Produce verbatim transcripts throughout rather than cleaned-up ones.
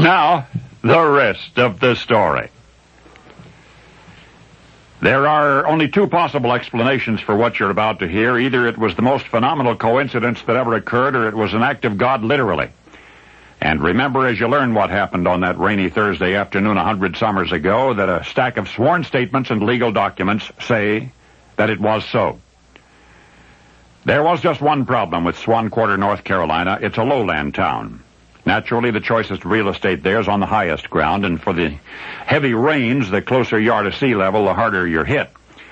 Now, the rest of the story. There are only two possible explanations for what you're about to hear. Either it was the most phenomenal coincidence that ever occurred, or it was an act of God literally. And remember, as you learn what happened on that rainy Thursday afternoon a hundred summers ago, that a stack of sworn statements and legal documents say that it was so. There was just one problem with Swan Quarter, North Carolina. It's a lowland town. Naturally, the choicest real estate there is on the highest ground, and for the heavy rains, the closer you are to sea level, the harder you're hit.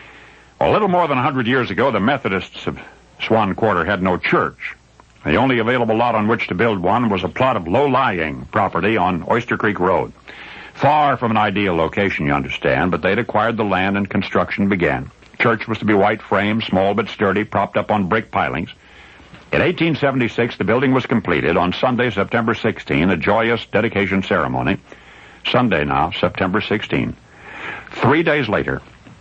A little more than a hundred years ago, the Methodists of Swan Quarter had no church. The only available lot on which to build one was a plot of low-lying property on Oyster Creek Road. Far from an ideal location, you understand, but they'd acquired the land and construction began. Church was to be white frame, small but sturdy, propped up on brick pilings. In eighteen seventy-six, the building was completed. On Sunday, September sixteenth, a joyous dedication ceremony. Sunday now, September sixteenth. Three days later,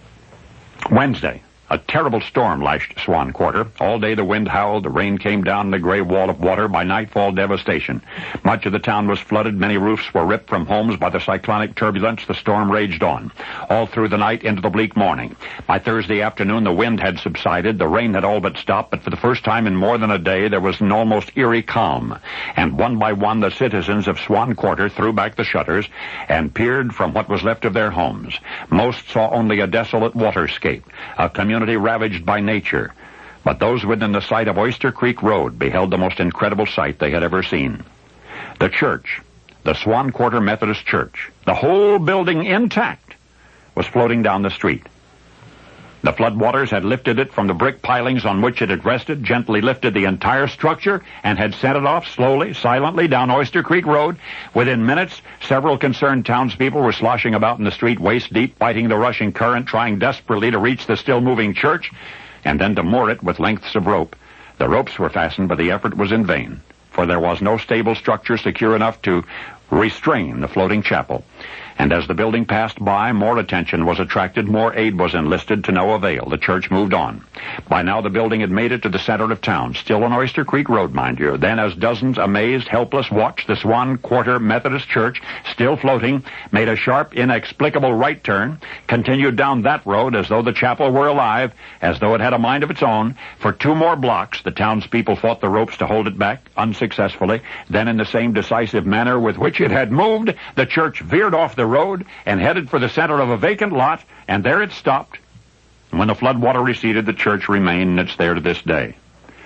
Wednesday, a terrible storm lashed Swan Quarter. All day the wind howled, the rain came down in a gray wall of water. By nightfall, devastation. Much of the town was flooded. Many roofs were ripped from homes by the cyclonic turbulence. The storm raged on, all through the night into the bleak morning. By Thursday afternoon, the wind had subsided. The rain had all but stopped, but for the first time in more than a day, there was an almost eerie calm. And one by one, the citizens of Swan Quarter threw back the shutters and peered from what was left of their homes. Most saw only a desolate waterscape, a community ravaged by nature. But those within the sight of Oyster Creek Road beheld the most incredible sight they had ever seen. The church, the Swan Quarter Methodist Church, the whole building intact, was floating down the street. The floodwaters had lifted it from the brick pilings on which it had rested, gently lifted the entire structure, and had sent it off slowly, silently down Oyster Creek Road. Within minutes, several concerned townspeople were sloshing about in the street, waist-deep, fighting the rushing current, trying desperately to reach the still-moving church, and then to moor it with lengths of rope. The ropes were fastened, but the effort was in vain, for there was no stable structure secure enough to restrain the floating chapel. And as the building passed by, more attention was attracted, more aid was enlisted, to no avail. The church moved on. By now, the building had made it to the center of town, still on Oyster Creek Road, mind you. Then, as dozens, amazed, helpless, watched the Swan Quarter Methodist Church, still floating, made a sharp, inexplicable right turn, continued down that road as though the chapel were alive, as though it had a mind of its own. For two more blocks, the townspeople fought the ropes to hold it back, unsuccessfully. Then, in the same decisive manner with which it had moved, the church veered off the road and headed for the center of a vacant lot, and there it stopped. When the floodwater receded, the church remained, and it's there to this day.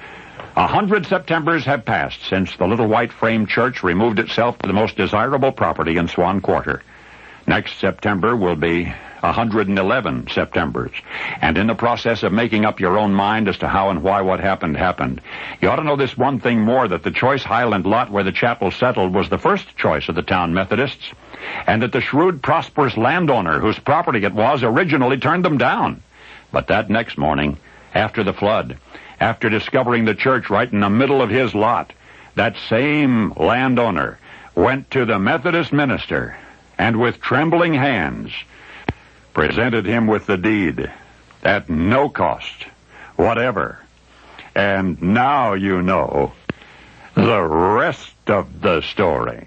A hundred Septembers have passed since the little white frame church removed itself to the most desirable property in Swan Quarter. Next September will be one hundred eleven Septembers. And in the process of making up your own mind as to how and why what happened happened, you ought to know this one thing more, that the choice Highland lot where the chapel settled was the first choice of the town Methodists, and that the shrewd, prosperous landowner whose property it was originally turned them down. But that next morning, after the flood, after discovering the church right in the middle of his lot, that same landowner went to the Methodist minister and with trembling hands presented him with the deed at no cost whatever. And now you know the rest of the story.